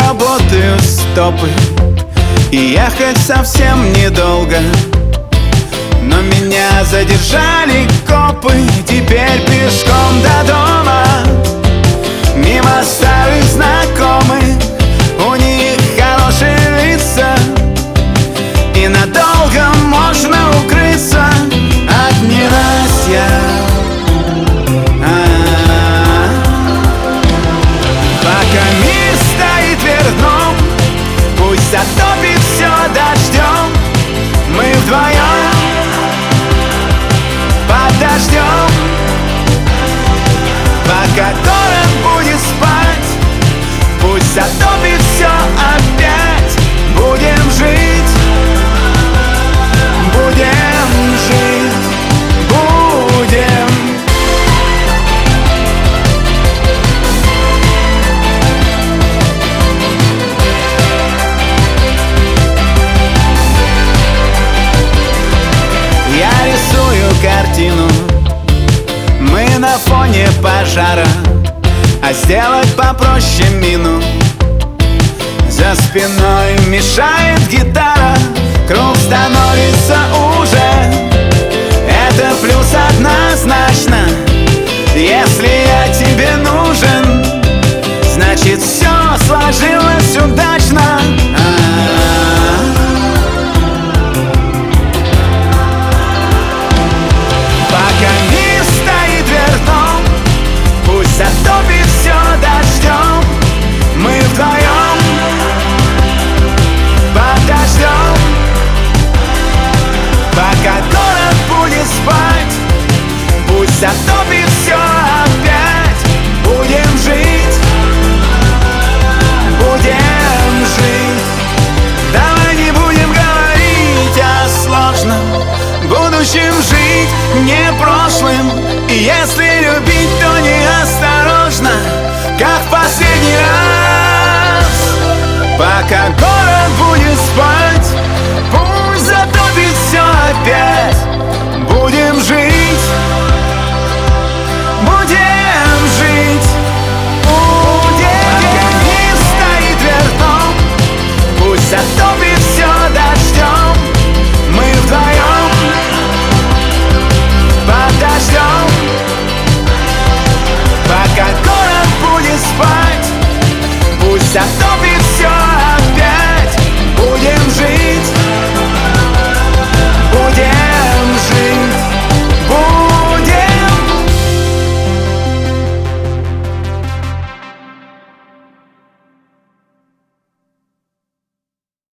работают стопы, и ехать совсем недолго. Но меня задержали копы, теперь пешком до дома. Мимо старых знакомых, у них хорошие лица, и надолго можно укрыться от ненастья. Пока мир стоит вверх дном, пусть затопит все дождем. Мы вдвоем подождем, пока город будет спать. Пусть затопит все опять. Будем жить, будем жить, будем. Я рисую картину, мы на фоне пожара, а сделать попроще мину. За спиной мешает гитара, круг становится уже. Это плюс однозначно. Если я тебе нужен, значит все сложилось удачно. Пока мир стоит вверх дном, пусть затопит все дождем. Мы вдвоем подождем, пока город будет спать. Пусть затопит все опять. Будем жить, будем жить. Давай не будем говорить о сложном будущем, жить не прошлым. И если любить, то неосторожно, как в последний раз. Пока город будет спать, пусть затопит все опять. Будем жить, будем жить, будем. Пока мир стоит вверх дном, пусть затопит все дождем. Мы вдвоем подождем, пока город будет спать. Пусть затопит